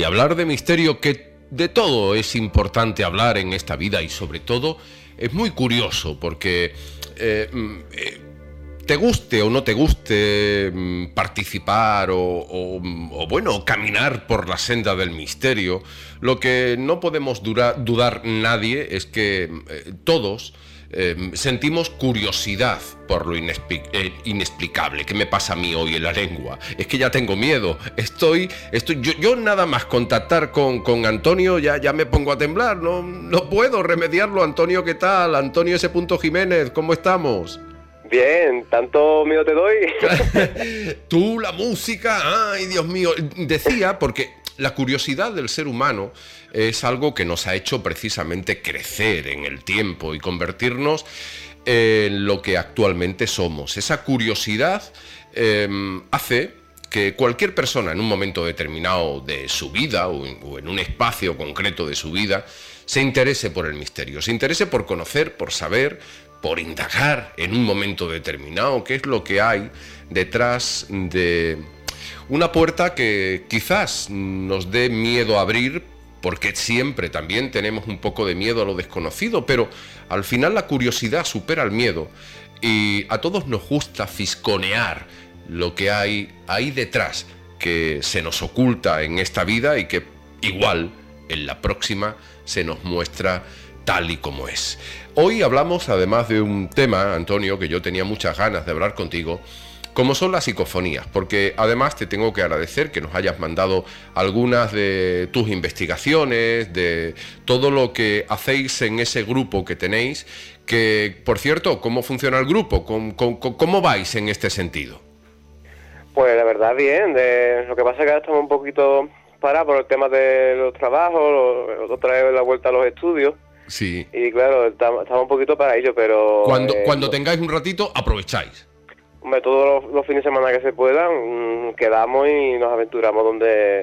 hablar de misterio, que de todo es importante hablar en esta vida, y sobre todo es muy curioso porque te guste o no te guste participar o bueno, caminar por la senda del misterio, lo que no podemos dudar nadie es que todos sentimos curiosidad por lo inexplicable. ¿Qué me pasa a mí hoy en la lengua? Es que ya tengo miedo. Yo nada más contactar con Antonio ya me pongo a temblar. No puedo remediarlo. Antonio, ¿qué tal? Antonio S. Jiménez, ¿cómo estamos? Bien, ¿tanto miedo te doy? Tú, la música, ay, Dios mío. Decía, porque la curiosidad del ser humano es algo que nos ha hecho precisamente crecer en el tiempo y convertirnos en lo que actualmente somos. Esa curiosidad hace que cualquier persona en un momento determinado de su vida o en un espacio concreto de su vida se interese por el misterio, se interese por conocer, por saber, por indagar en un momento determinado qué es lo que hay detrás de una puerta que quizás nos dé miedo abrir, porque siempre también tenemos un poco de miedo a lo desconocido, pero al final la curiosidad supera el miedo y a todos nos gusta fisgonear lo que hay ahí detrás, que se nos oculta en esta vida y que igual en la próxima se nos muestra tal y como es. Hoy hablamos además de un tema, Antonio, que yo tenía muchas ganas de hablar contigo, como son las psicofonías, porque además te tengo que agradecer que nos hayas mandado algunas de tus investigaciones, de todo lo que hacéis en ese grupo que tenéis, que, por cierto, ¿cómo funciona el grupo? ¿Cómo vais en este sentido? Pues la verdad bien, lo que pasa es que ahora estamos un poquito parados por el tema de los trabajos, otra vez la vuelta a los estudios. Sí. Y claro, estamos un poquito para ello, pero... Cuando tengáis un ratito, aprovecháis. Hombre, todos los fines de semana que se puedan, quedamos y nos aventuramos donde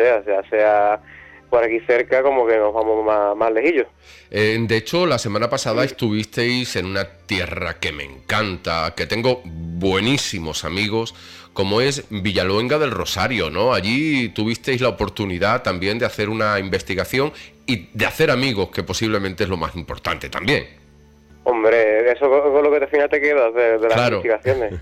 sea por aquí cerca, como que nos vamos más lejillos. De hecho, la semana pasada estuvisteis en una tierra que me encanta, que tengo buenísimos amigos, como es Villaluenga del Rosario, ¿no? Allí tuvisteis la oportunidad también de hacer una investigación y de hacer amigos, que posiblemente es lo más importante también. Hombre, eso con lo que al final te quedas de las investigaciones.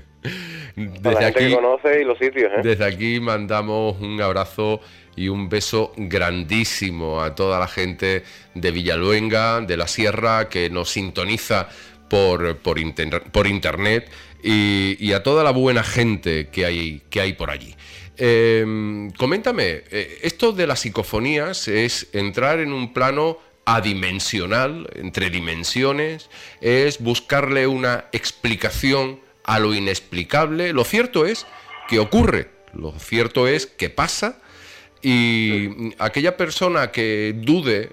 Desde la gente aquí, que conoce y los sitios, ¿eh? Desde aquí mandamos un abrazo y un beso grandísimo a toda la gente de Villaluenga, de la Sierra, que nos sintoniza por internet, y a toda la buena gente que hay por allí. Coméntame, esto de las psicofonías es entrar en un plano adimensional, entre dimensiones, es buscarle una explicación a lo inexplicable. Lo cierto es que ocurre, lo cierto es que pasa, y aquella persona que dude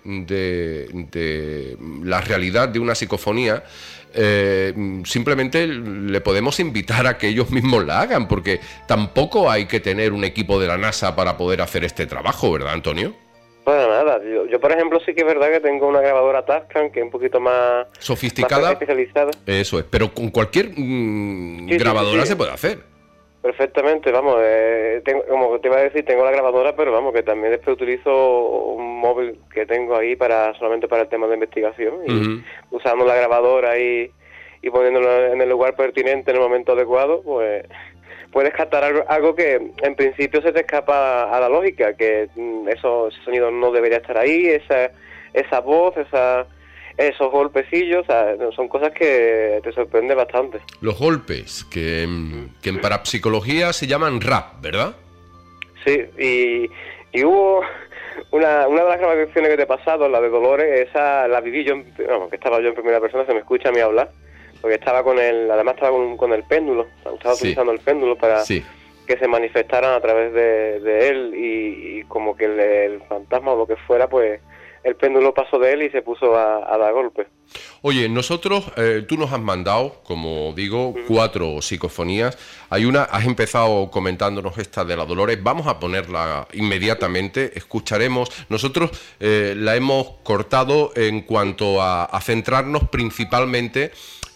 de la realidad de una psicofonía, simplemente le podemos invitar a que ellos mismos la hagan, porque tampoco hay que tener un equipo de la NASA para poder hacer este trabajo, ¿verdad, Antonio? Bueno, nada, yo por ejemplo sí que es verdad que tengo una grabadora Tascam que es un poquito más sofisticada, más especializada. Eso es, pero con cualquier grabadora se puede hacer. Perfectamente, vamos, como te iba a decir, tengo la grabadora, pero vamos, que también después utilizo un móvil que tengo ahí solamente para el tema de investigación, y usando la grabadora y poniéndolo en el lugar pertinente en el momento adecuado, pues puedes captar algo que en principio se te escapa a la lógica, que ese sonido no debería estar ahí, esa voz, esos golpecillos, o sea, son cosas que te sorprenden bastante. Los golpes, que en parapsicología se llaman rap, ¿verdad? Sí, y hubo una de las grabaciones que te he pasado, la de Dolores, esa la viví yo, que estaba yo en primera persona, se me escucha a mí hablar, porque estaba además estaba con el péndulo, estaba utilizando el péndulo para que se manifestaran a través de él, y como que el fantasma o lo que fuera, pues el péndulo pasó de él y se puso a dar golpes. Oye, nosotros, tú nos has mandado, como digo, 4 psicofonías. Has empezado comentándonos esta de la Dolores, vamos a ponerla inmediatamente, escucharemos. Nosotros la hemos cortado en cuanto a centrarnos principalmente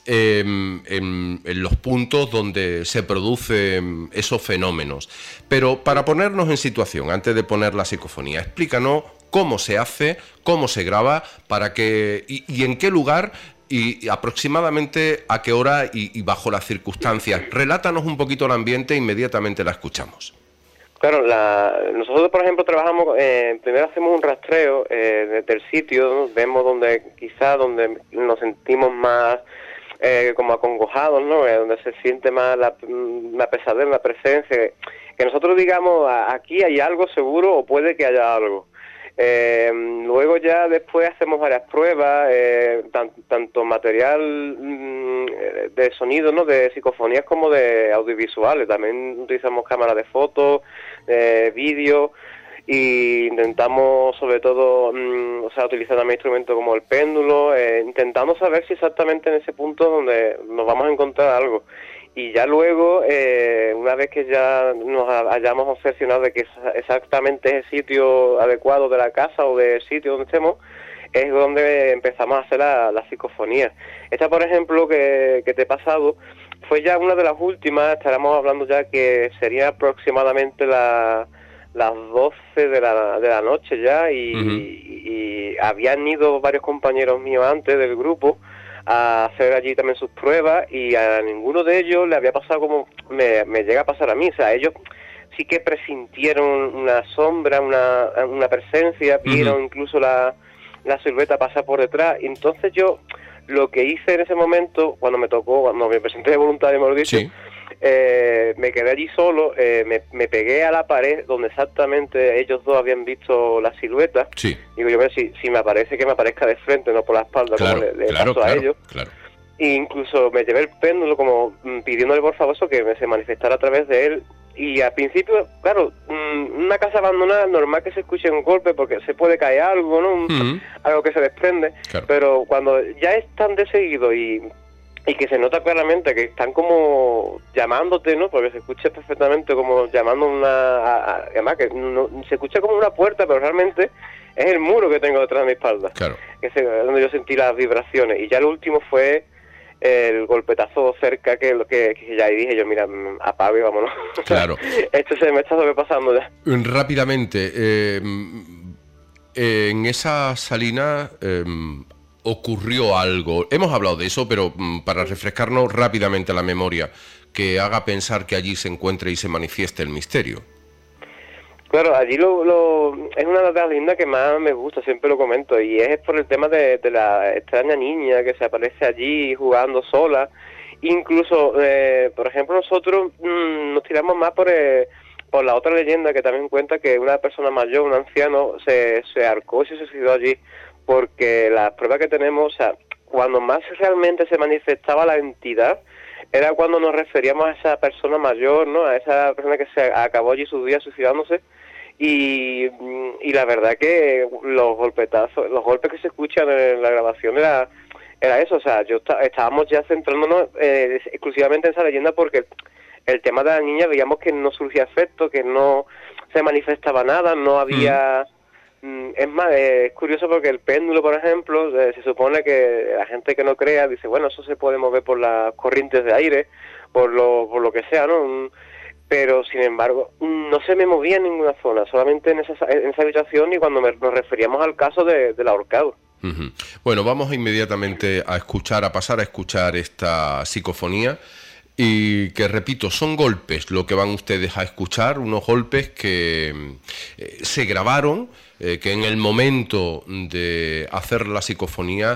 en los puntos donde se producen esos fenómenos. Pero para ponernos en situación, antes de poner la psicofonía, explícanos cómo se hace, cómo se graba, para que y en qué lugar y aproximadamente a qué hora y bajo las circunstancias. Relátanos un poquito el ambiente e inmediatamente la escuchamos. Claro, nosotros, por ejemplo, trabajamos, primero hacemos un rastreo del sitio, ¿no? Vemos donde nos sentimos más como acongojados, ¿no? Donde se siente más la pesadez, la presencia, que nosotros digamos, aquí hay algo seguro o puede que haya algo. Luego ya después hacemos varias pruebas, tanto material de sonido, ¿no? De psicofonías como de audiovisuales. También utilizamos cámaras de fotos, vídeo, y intentamos sobre todo utilizar también instrumentos como el péndulo, intentando saber si exactamente en ese punto donde nos vamos a encontrar algo. Y ya luego, una vez que ya nos hayamos obsesionado de que exactamente es el sitio adecuado de la casa o del sitio donde estemos, es donde empezamos a hacer la psicofonía. Esta, por ejemplo, que te he pasado, fue ya una de las últimas. Estaremos hablando ya que sería aproximadamente las 12 de la noche ya, y habían ido varios compañeros míos antes del grupo a hacer allí también sus pruebas, y a ninguno de ellos le había pasado como me llega a pasar a mí. O sea, ellos sí que presintieron una sombra, una presencia, vieron incluso la silueta pasar por detrás. Y entonces yo lo que hice en ese momento, cuando me presenté de voluntario, mejor dicho, sí, me quedé allí solo, me pegué a la pared donde exactamente ellos dos habían visto la silueta. Sí. Digo, yo, si me aparece, que me aparezca de frente, no por la espalda, claro, como le pasó a ellos. Claro. E incluso me llevé el péndulo como pidiéndole por favor eso, que se manifestara a través de él. Y al principio, claro, una casa abandonada, normal que se escuche un golpe porque se puede caer algo, ¿no? Algo que se desprende. Claro. Pero cuando ya es tan de seguido y que se nota claramente que están como llamándote, ¿no? Porque se escucha perfectamente como llamando además que se escucha como una puerta, pero realmente es el muro que tengo detrás de mi espalda. Claro. Que es donde yo sentí las vibraciones. Y ya lo último fue el golpetazo cerca, que ya ahí dije yo, mira, apago y vámonos. Claro. Esto se me está sobrepasando ya. Rápidamente, en esa salina ocurrió algo. Hemos hablado de eso, pero para refrescarnos rápidamente la memoria, que haga pensar que allí se encuentre y se manifieste el misterio. Claro, allí es una de las lindas que más me gusta, siempre lo comento, y es por el tema de la extraña niña que se aparece allí jugando sola. Incluso, por ejemplo, nosotros nos tiramos más por la otra leyenda que también cuenta que una persona mayor, un anciano, se ahorcó y se suicidó allí, porque las pruebas que tenemos, o sea, cuando más realmente se manifestaba la entidad, era cuando nos referíamos a esa persona mayor, ¿no? A esa persona que se acabó allí sus días suicidándose. Y la verdad que los golpes que se escuchan en la grabación era eso. O sea, estábamos ya centrándonos exclusivamente en esa leyenda, porque el tema de la niña veíamos que no surgía efecto, que no se manifestaba nada, no había... Es más, es curioso porque el péndulo, por ejemplo, se supone que la gente que no crea dice, bueno, eso se puede mover por las corrientes de aire, por lo que sea, ¿no? Pero, sin embargo, no se me movía en ninguna zona, solamente en esa habitación, y cuando nos referíamos al caso del ahorcado. Uh-huh. Bueno, vamos inmediatamente a pasar a escuchar esta psicofonía. Y que, repito, son golpes lo que van ustedes a escuchar, unos golpes que se grabaron, que en el momento de hacer la psicofonía,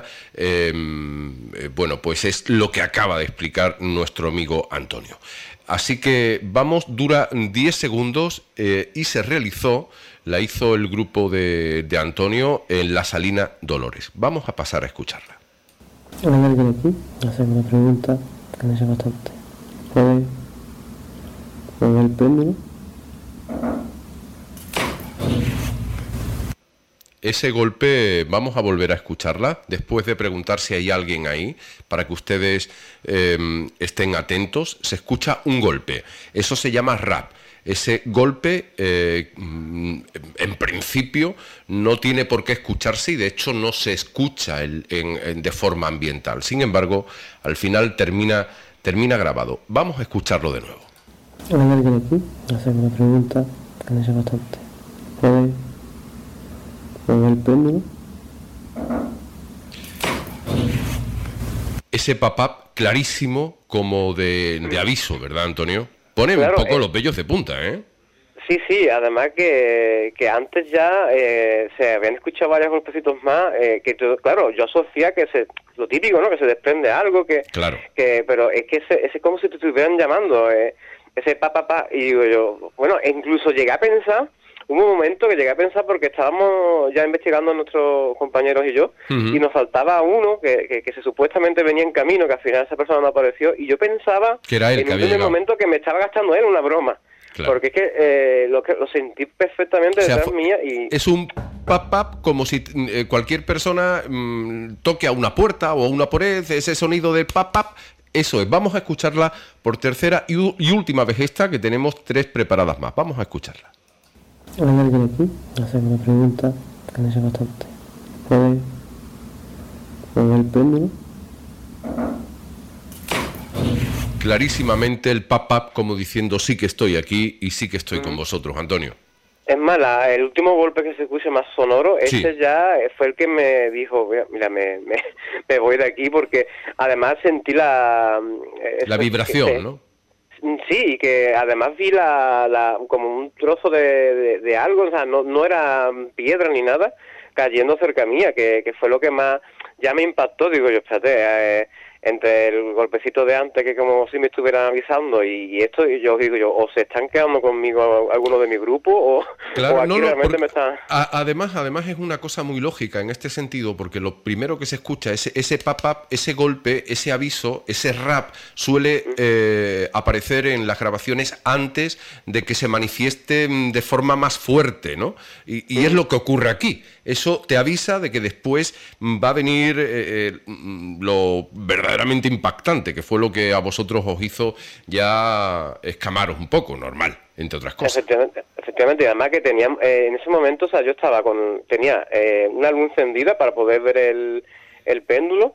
bueno, pues es lo que acaba de explicar nuestro amigo Antonio. Así que dura 10 segundos y la hizo el grupo de Antonio en la Salina Dolores. Vamos a pasar a escucharla. ¿Hay alguien aquí? Hacer una pregunta que me sé bastante. ¿Puede mover el péndulo? Ese golpe, vamos a volver a escucharla después de preguntar si hay alguien ahí, para que ustedes estén atentos. Se escucha un golpe, eso se llama rap. Ese golpe, en principio, no tiene por qué escucharse y de hecho no se escucha de forma ambiental. Sin embargo, al final termina grabado. Vamos a escucharlo de nuevo. ¿Hay alguien aquí? Hacer una pregunta que no sé bastante. ¿Puede mover el péndulo? Ese pop-up clarísimo como de aviso, ¿verdad, Antonio? Pone Claro, un poco los vellos de punta, ¿eh? Sí, sí, además que antes ya se habían escuchado varios golpecitos más, claro, yo asociaba lo típico, ¿no? Que se desprende algo, Claro. pero es que ese es como si te estuvieran llamando, ese pa, y digo yo, bueno, e incluso hubo un momento que llegué a pensar porque estábamos ya investigando nuestros compañeros y yo, y nos faltaba uno que se supuestamente venía en camino, que al final esa persona no apareció, y yo pensaba que era él, en que un había primer llegado. momento que me estaba gastando él una broma. Claro. Porque es que lo sentí perfectamente detrás mía y... Es un pop-up como si cualquier persona toque a una puerta o a una pared, ese sonido de pop-up. Eso es, vamos a escucharla por tercera y última vez esta, que tenemos 3 preparadas más. Vamos a escucharla. ¿Hay alguien aquí? Hacer una pregunta que no sé bastante. ¿Puede mover el péndulo? Clarísimamente el pop-up como diciendo sí que estoy aquí y sí que estoy con vosotros, Antonio. Es más, el último golpe que se escucha más sonoro, sí. Ese ya fue el que me dijo, mira, me voy de aquí, porque además sentí la vibración, ¿no? Sí, y que además vi como un trozo de algo, o sea, no era piedra ni nada, cayendo cerca mía, que fue lo que más ya me impactó. Digo yo, espérate, entre el golpecito de antes, que como si me estuvieran avisando, y esto, y yo digo yo, o se están quedando conmigo algunos de mi grupo, o aquí realmente me están... Además es una cosa muy lógica en este sentido, porque lo primero que se escucha, ese pop-up, ese golpe, ese aviso, ese rap, suele aparecer en las grabaciones antes de que se manifieste de forma más fuerte, ¿no? Y es lo que ocurre aquí. Eso te avisa de que después va a venir lo verdaderamente impactante, que fue lo que a vosotros os hizo ya escamaros un poco, normal, entre otras cosas. Efectivamente, y además que tenía, en ese momento, o sea, yo tenía una luz encendida para poder ver el péndulo,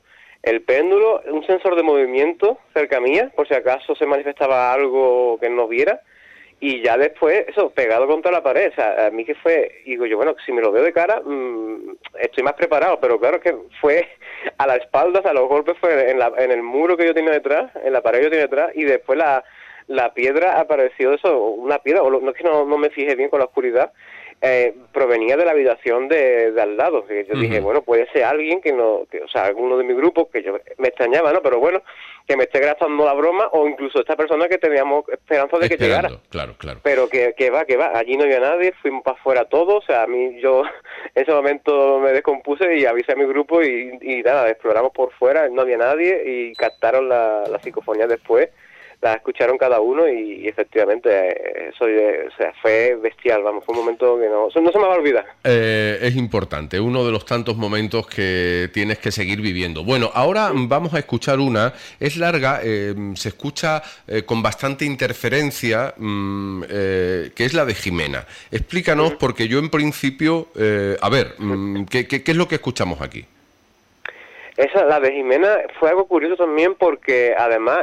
un sensor de movimiento cerca mía, por si acaso se manifestaba algo que no viera, y ya después, eso, pegado contra la pared. O sea, a mí que fue, digo yo, bueno, si me lo veo de cara, estoy más preparado, pero claro, es que fue a la espalda, o sea, los golpes fue en el muro que yo tenía detrás, en la pared que yo tenía detrás, y después la piedra apareció, una piedra, o no es que no me fijé bien con la oscuridad, provenía de la habitación de al lado, que yo dije, bueno, puede ser alguien o sea, alguno de mi grupo, que yo me extrañaba, ¿no? Pero bueno, que me esté gastando la broma, o incluso esta persona que teníamos esperanza de que llegara. Claro. Pero que va, allí no había nadie, fuimos para afuera todos, o sea, yo en ese momento me descompuse y avisé a mi grupo y nada, exploramos por fuera, no había nadie y captaron la psicofonía después. La escucharon cada uno y efectivamente eso fue bestial, vamos, fue un momento que no se me va a olvidar. Es importante, uno de los tantos momentos que tienes que seguir viviendo. Bueno, ahora vamos a escuchar una, es larga, se escucha con bastante interferencia, que es la de Jimena. Explícanos, porque yo en principio, ¿qué es lo que escuchamos aquí? La de Jimena fue algo curioso también porque además...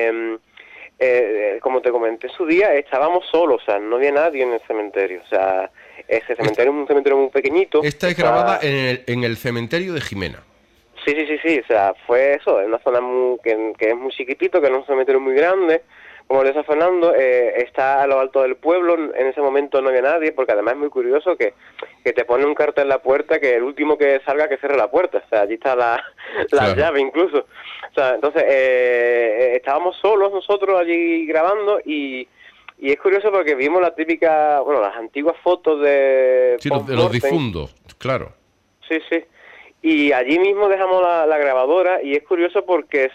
como te comenté en su día, estábamos solos, o sea, no había nadie en el cementerio, o sea, ese cementerio es un cementerio muy pequeñito. Esta es grabada en el cementerio de Jimena. Sí, o sea, fue eso, en una zona que es muy chiquitito, que no es un cementerio muy grande, como el de San Fernando, está a lo alto del pueblo, en ese momento no había nadie, porque además es muy curioso que te pone un cartel en la puerta, que el último que salga que cierre la puerta, o sea, allí está la llave incluso. O sea, entonces, estábamos solos nosotros allí grabando y es curioso porque vimos la típica, las antiguas fotos de... Sí, de los difuntos, claro. Sí. Y allí mismo dejamos la grabadora y es curioso porque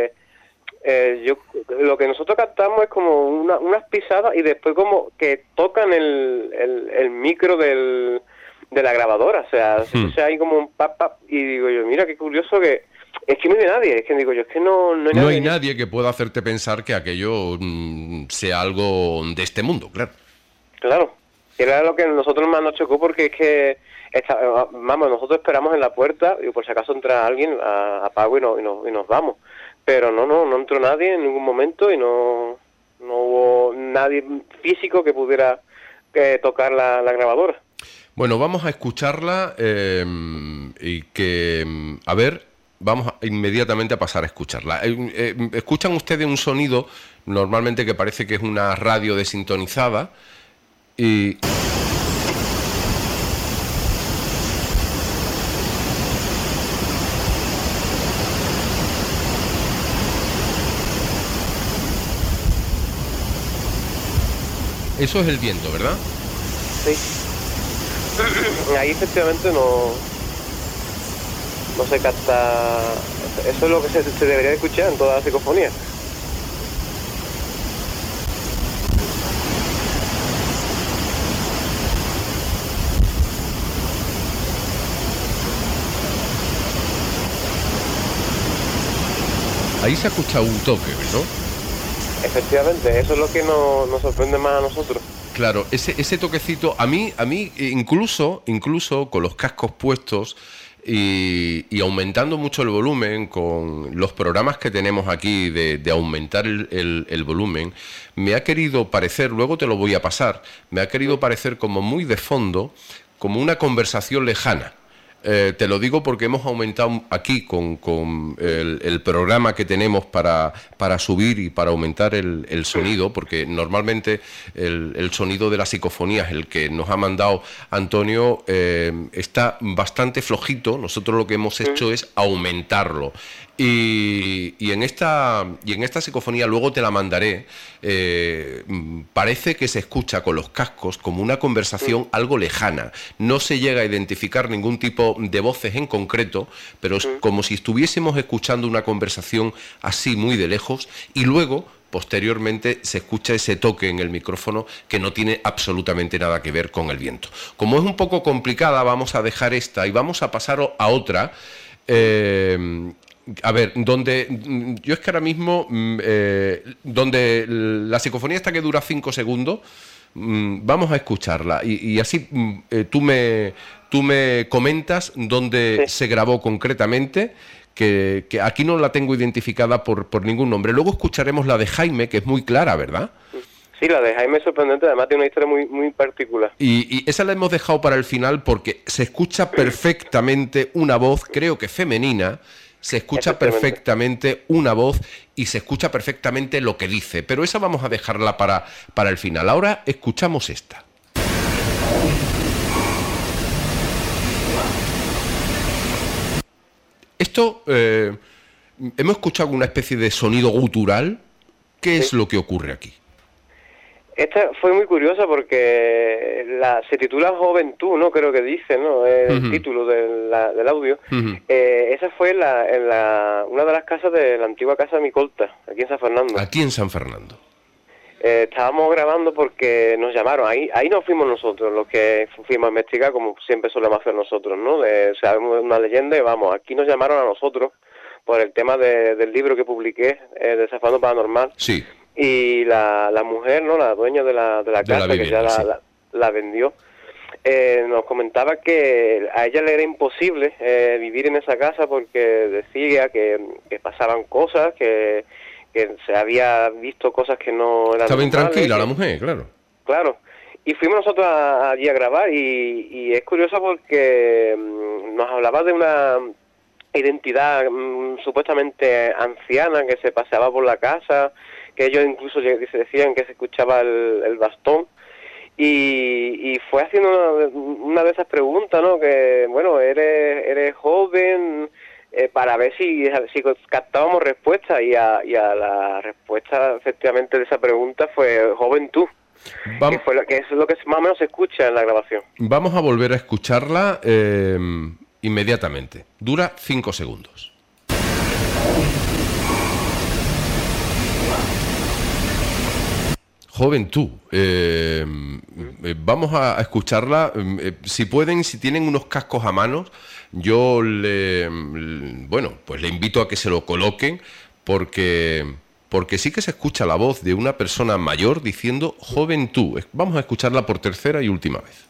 lo que nosotros captamos es como unas pisadas y después como que tocan el micro de la grabadora, o sea, hay como un pap y digo yo, mira qué curioso que es que no hay nadie, es que digo yo, es que no hay nadie. No hay nadie que pueda hacerte pensar que aquello sea algo de este mundo, claro. Claro, era lo que a nosotros más nos chocó, porque es que, vamos, nosotros esperamos en la puerta, y por si acaso entra alguien, apago y nos vamos. Pero no entró nadie en ningún momento y no hubo nadie físico que pudiera tocar la grabadora. Bueno, vamos a escucharla y que, a ver, vamos inmediatamente a pasar a escucharla. Escuchan ustedes un sonido, normalmente que parece que es una radio desintonizada, y... Eso es el viento, ¿verdad? Sí. Ahí efectivamente no se capta. Eso es lo que se debería de escuchar en toda la psicofonía. Ahí se ha escuchado un toque, ¿no? Efectivamente, eso es lo que nos sorprende más a nosotros. Claro, ese toquecito, a mí incluso con los cascos puestos y aumentando mucho el volumen, con los programas que tenemos aquí de aumentar el volumen, me ha querido parecer, luego te lo voy a pasar, me ha querido parecer como muy de fondo, como una conversación lejana. Te lo digo porque hemos aumentado aquí con el programa que tenemos para subir y para aumentar el sonido, porque normalmente el sonido de las psicofonías, el que nos ha mandado Antonio, está bastante flojito. Nosotros lo que hemos hecho es aumentarlo. Y en esta psicofonía, luego te la mandaré, parece que se escucha con los cascos como una conversación algo lejana. No se llega a identificar ningún tipo de voces en concreto, pero es como si estuviésemos escuchando una conversación así muy de lejos, y luego posteriormente se escucha ese toque en el micrófono que no tiene absolutamente nada que ver con el viento. Como es un poco complicada, vamos a dejar esta y vamos a pasar a otra. A ver, yo es que ahora mismo, donde la psicofonía esta que dura 5 segundos, vamos a escucharla y así tú me comentas dónde se grabó concretamente, que aquí no la tengo identificada por ningún nombre. Luego escucharemos la de Jaime, que es muy clara, ¿verdad? Sí, la de Jaime es sorprendente, además tiene una historia muy, muy particular. Y esa la hemos dejado para el final porque se escucha perfectamente una voz, creo que femenina. Se escucha perfectamente una voz y se escucha perfectamente lo que dice, pero esa vamos a dejarla para el final. Ahora escuchamos esta. Esto, hemos escuchado una especie de sonido gutural. ¿Qué es lo que ocurre aquí? Esta fue muy curiosa porque se titula Juventud, ¿no? Creo que dice, ¿no? El título del audio. Esa fue en una de las casas de la antigua casa de Micolta, aquí en San Fernando. Aquí en San Fernando. Estábamos grabando porque nos llamaron. Ahí no fuimos nosotros los que fuimos a investigar, como siempre solemos hacer nosotros, ¿no? Sabemos una leyenda y vamos, aquí nos llamaron a nosotros por el tema del libro que publiqué, de Desafiando Paranormal. Sí. Y la mujer, ¿no? La dueña de la casa, vivienda, que ya la vendió, nos comentaba que a ella le era imposible vivir en esa casa porque decía que pasaban cosas, que se había visto cosas que no eran estaba normales, intranquila la mujer, claro. Claro. Y fuimos nosotros allí a grabar y es curioso porque nos hablaba de una identidad supuestamente anciana que se paseaba por la casa, que ellos incluso se decían que se escuchaba el bastón, y fue haciendo una de esas preguntas, ¿no? Que, bueno, eres joven, para ver si captábamos respuesta, y a la respuesta efectivamente de esa pregunta fue Juventud, que es lo que más o menos se escucha en la grabación. Vamos a volver a escucharla inmediatamente. Dura 5 segundos. Juventud. Vamos a escucharla. Si pueden, si tienen unos cascos a mano, yo le invito a que se lo coloquen porque porque sí que se escucha la voz de una persona mayor diciendo joven tú. Vamos a escucharla por tercera y última vez.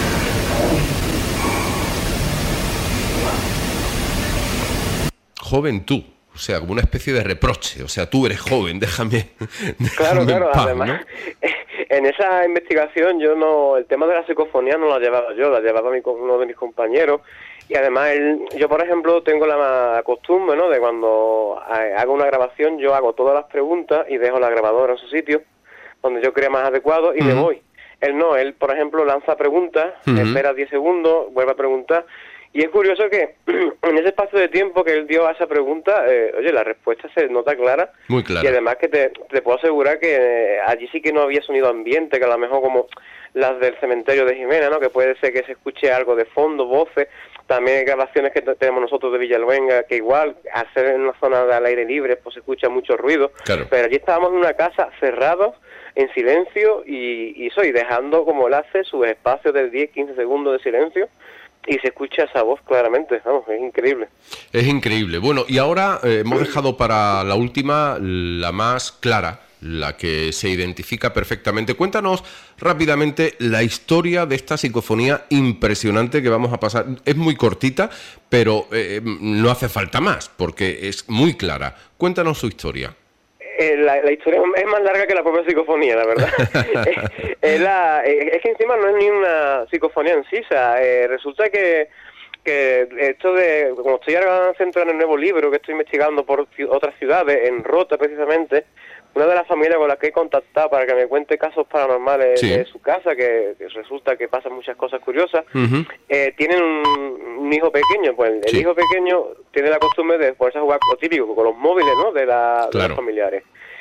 Joven tú. O sea, como una especie de reproche. O sea, tú eres joven, déjame Claro, en paz, además, ¿no? en esa investigación el tema de la psicofonía no la llevaba yo, la llevaba uno de mis compañeros. Y además, yo por ejemplo tengo la costumbre, ¿no?, de cuando hago una grabación, yo hago todas las preguntas y dejo la grabadora en su sitio, donde yo crea más adecuado, y me voy. Él por ejemplo lanza preguntas, espera 10 segundos, vuelve a preguntar. Y es curioso que en ese espacio de tiempo que él dio a esa pregunta, oye, la respuesta se nota clara. Muy clara. Y además que te puedo asegurar que allí sí que no había sonido ambiente, que a lo mejor como las del cementerio de Jimena, ¿no?, que puede ser que se escuche algo de fondo, voces. También hay grabaciones que tenemos nosotros de Villalbenga, que igual, al ser en una zona al aire libre, pues se escucha mucho ruido. Claro. Pero allí estábamos en una casa cerrados, en silencio, y dejando, como él hace, sus espacios de 10-15 segundos de silencio, y se escucha esa voz claramente. Vamos, es increíble. Es increíble. Bueno, y ahora hemos dejado para la última, la más clara, la que se identifica perfectamente. Cuéntanos rápidamente la historia de esta psicofonía impresionante que vamos a pasar. Es muy cortita, pero no hace falta más, porque es muy clara. Cuéntanos su historia. La historia es más larga que la propia psicofonía, la verdad. Es que encima no es ni una psicofonía en sí. O sea, resulta que esto de, como estoy ahora centrado en el nuevo libro que estoy investigando por otras ciudades, en Rota precisamente, una de las familias con las que he contactado para que me cuente casos paranormales de su casa, que resulta que pasan muchas cosas curiosas, tienen un hijo pequeño. Pues el hijo pequeño tiene la costumbre de ponerse a jugar lo típico con los móviles, ¿no?, de los familiares.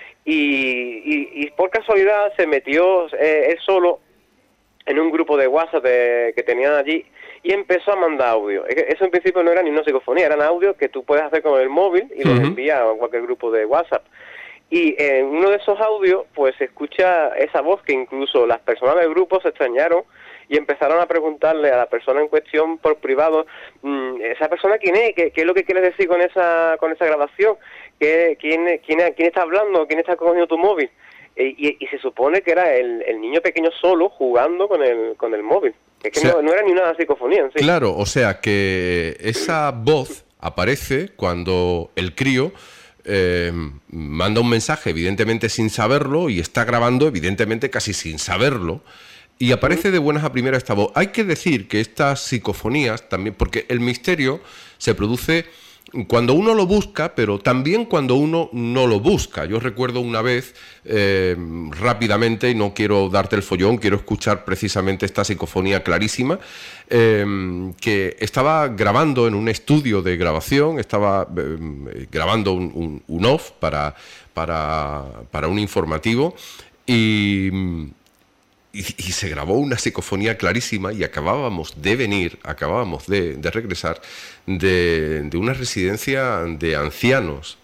Y por casualidad se metió él solo en un grupo de WhatsApp que tenían allí, y empezó a mandar audio. Eso en principio no era ni una psicofonía, eran audios que tú puedes hacer con el móvil y los envías a cualquier grupo de WhatsApp. Y en uno de esos audios, pues se escucha esa voz que incluso las personas del grupo se extrañaron y empezaron a preguntarle a la persona en cuestión por privado, ¿esa persona quién es? ¿Qué es lo que quieres decir con esa grabación? ¿Quién está hablando? ¿Quién está cogiendo tu móvil? Y se supone que era el niño pequeño solo jugando con el móvil. Es que, o sea, no era ni una psicofonía en sí. Claro, o sea que esa voz aparece cuando el crío manda un mensaje, evidentemente sin saberlo, y está grabando, evidentemente casi sin saberlo, y aparece de buenas a primeras esta voz. Hay que decir que estas psicofonías también, porque el misterio se produce cuando uno lo busca, pero también cuando uno no lo busca. Yo recuerdo una vez, rápidamente, y no quiero darte el follón, quiero escuchar precisamente esta psicofonía clarísima, que estaba grabando en un estudio de grabación, estaba grabando un off para un informativo, y se grabó una psicofonía clarísima, y acabábamos de regresar de una residencia de ancianos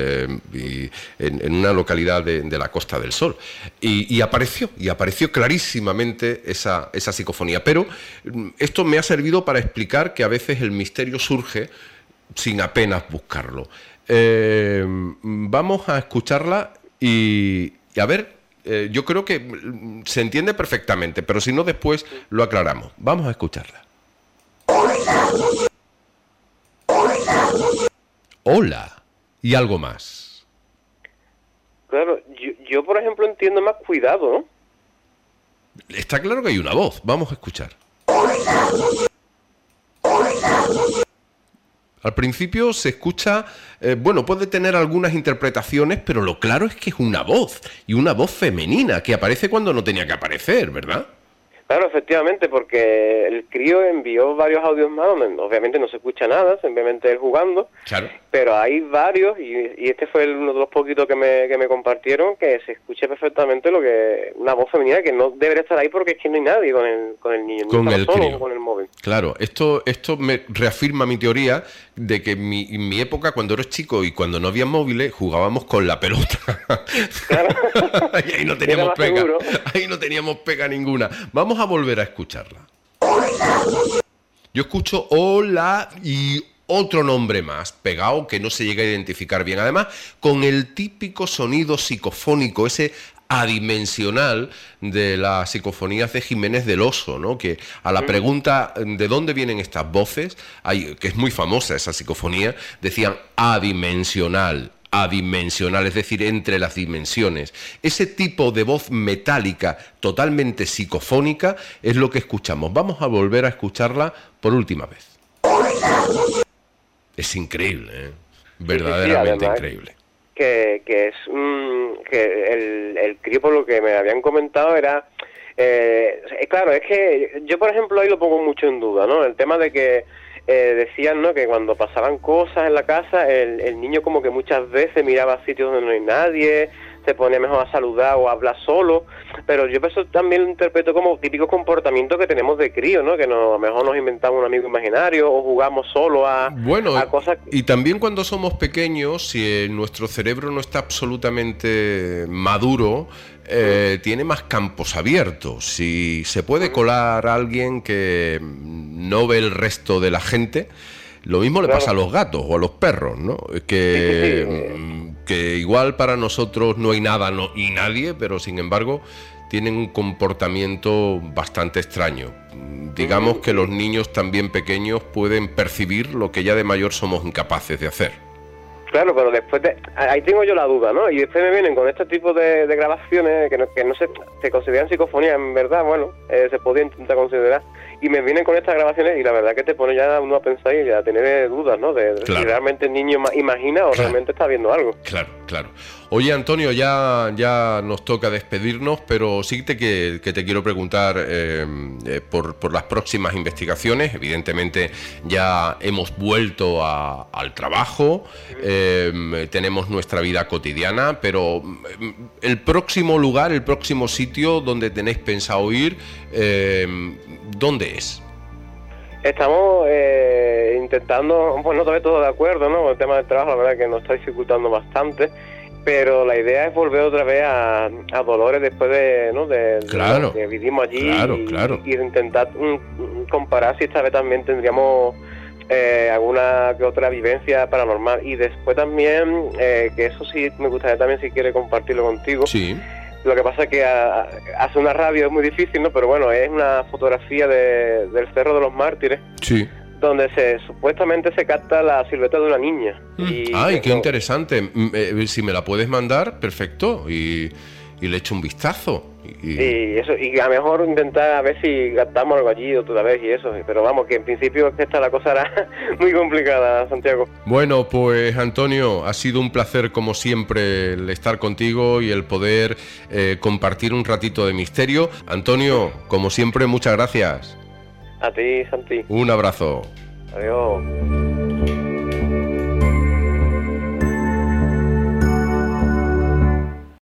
en una localidad de la Costa del Sol, y apareció clarísimamente esa psicofonía. Pero esto me ha servido para explicar que a veces el misterio surge sin apenas buscarlo. Vamos a escucharla y a ver. Yo creo que se entiende perfectamente, pero si no, después lo aclaramos. Vamos a escucharla. Hola. Y algo más. Claro, yo por ejemplo entiendo más cuidado, ¿no? Está claro que hay una voz. Vamos a escuchar. Al principio se escucha, puede tener algunas interpretaciones, pero lo claro es que es una voz, y una voz femenina, que aparece cuando no tenía que aparecer, ¿verdad? Claro, efectivamente, porque el crío envió varios audios más donde obviamente no se escucha nada, simplemente él jugando, claro. Pero hay varios, y este fue uno de los poquitos que me compartieron, que se escucha perfectamente una voz femenina que no debería estar ahí porque es que no hay nadie con el niño, con el solo crío. Con el móvil. Claro, esto me reafirma mi teoría de que en mi época, cuando eres chico y cuando no había móviles, jugábamos con la pelota. Claro. Y ahí no teníamos pega. Seguro. Ahí no teníamos pega ninguna. Vamos a volver a escucharla. Yo escucho hola y otro nombre más pegado que no se llega a identificar bien. Además, con el típico sonido psicofónico, ese adimensional de las psicofonías de Jiménez del Oso, ¿no? Que a la pregunta ¿de dónde vienen estas voces? Que es muy famosa esa psicofonía, decían adimensional, es decir, entre las dimensiones. Ese tipo de voz metálica, totalmente psicofónica, es lo que escuchamos. Vamos a volver a escucharla por última vez. Es increíble, ¿eh? Verdaderamente increíble. Que es que el crío, por lo que me habían comentado, era claro, es que yo, por ejemplo, ahí lo pongo mucho en duda, ¿no? El tema de que decían, ¿no?, que cuando pasaban cosas en la casa, el niño como que muchas veces miraba a sitios donde no hay nadie, se ponía mejor a saludar o a hablar solo, pero yo eso también lo interpreto como típico comportamiento que tenemos de crío, ¿no? Que a lo mejor nos inventamos un amigo imaginario o jugamos solo a cosas. Y también cuando somos pequeños, si nuestro cerebro no está absolutamente maduro, tiene más campos abiertos. Si se puede colar a alguien que no ve el resto de la gente, lo mismo le pasa a los gatos o a los perros, ¿no? Que igual para nosotros no hay nada y nadie, pero sin embargo tienen un comportamiento bastante extraño. Digamos que los niños también pequeños pueden percibir lo que ya de mayor somos incapaces de hacer. Claro, pero después ahí tengo yo la duda, ¿no? Y después me vienen con este tipo de grabaciones que no se consideran psicofonía, en verdad, bueno, se podía intentar considerar. Y me vienen con estas grabaciones y la verdad que te pone ya uno a pensar y a tener dudas, ¿no? De si realmente el niño imagina o realmente está viendo algo. Claro. Oye, Antonio, ya nos toca despedirnos, pero sí que te quiero preguntar por las próximas investigaciones. Evidentemente ya hemos vuelto al trabajo, tenemos nuestra vida cotidiana, pero el próximo lugar, el próximo sitio donde tenéis pensado ir, ¿dónde es? Estamos intentando, pues no todavía todo de acuerdo, ¿no? El tema del trabajo, la verdad que nos está dificultando bastante, pero la idea es volver otra vez a Dolores después de lo que vivimos allí y intentar comparar si esta vez también tendríamos alguna que otra vivencia paranormal. Y después también, que eso sí me gustaría también si quiere compartirlo contigo. Sí. Lo que pasa es que hacer una radio es muy difícil, ¿no? Pero bueno, es una fotografía del Cerro de los Mártires. Sí. Donde supuestamente se capta la silueta de una niña. ¡Ay, qué interesante! Si me la puedes mandar, perfecto. Y le echo un vistazo. Y eso, y a lo mejor intentar a ver si captamos algo allí otra vez y eso. Pero vamos, que en principio la cosa era muy complicada, Santiago. Bueno, pues Antonio, ha sido un placer como siempre el estar contigo y el poder compartir un ratito de misterio. Antonio, como siempre, muchas gracias. A ti, Santi. Un abrazo. Adiós.